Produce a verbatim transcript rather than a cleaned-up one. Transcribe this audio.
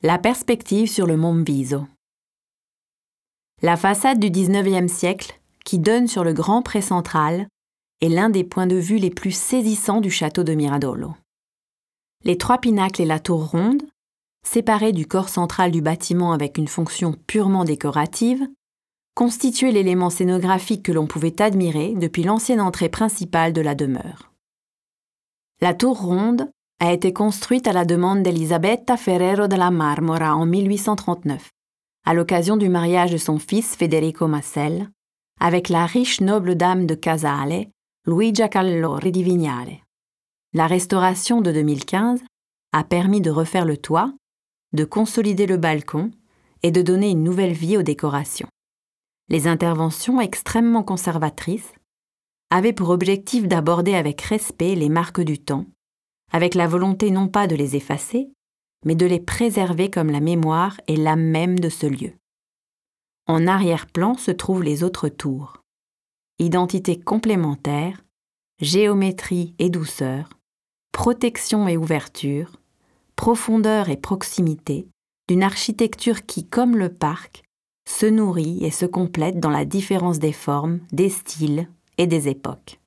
La perspective sur le Mont Viso. La façade du dix-neuvième siècle, qui donne sur le grand pré central, est l'un des points de vue les plus saisissants du château de Miradolo. Les trois pinacles et la tour ronde, séparés du corps central du bâtiment avec une fonction purement décorative, constituaient l'élément scénographique que l'on pouvait admirer depuis l'ancienne entrée principale de la demeure. La tour ronde a été construite à la demande d'Elisabetta Ferrero della Marmora en mille huit cent trente-neuf, à l'occasion du mariage de son fils Federico Masel, avec la riche noble dame de Casale, Luigia Callori di Vignale. La restauration de deux mille quinze a permis de refaire le toit, de consolider le balcon et de donner une nouvelle vie aux décorations. Les interventions extrêmement conservatrices avaient pour objectif d'aborder avec respect les marques du temps, avec la volonté non pas de les effacer, mais de les préserver comme la mémoire et l'âme même de ce lieu. En arrière-plan se trouvent les autres tours. Identité complémentaire, géométrie et douceur, protection et ouverture, profondeur et proximité, d'une architecture qui, comme le parc, se nourrit et se complète dans la différence des formes, des styles et des époques.